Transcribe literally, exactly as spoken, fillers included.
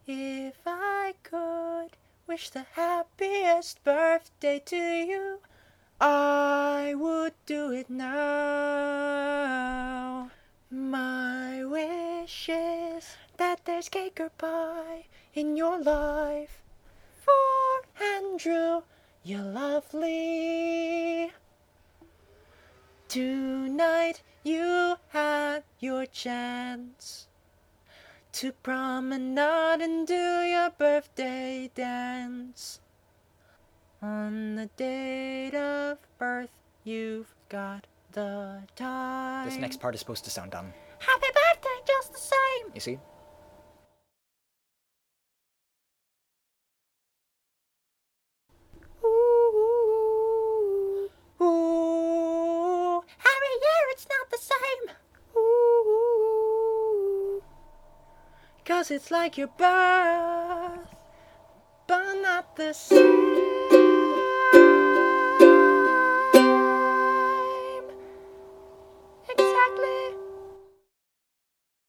If I could wish the happiest birthday to you, I would do it now. My wish is that there's cake or pie in your life. For Andrew, you're lovely. Tonight you had your chance to promenade and do your birthday dance. On the date of birth, you've got the time. This next part is supposed to sound dumb. Happy birthday, just the same. You see? Ooh, ooh, every year it's not the same. Ooh, 'cause it's like your birth, but not the same.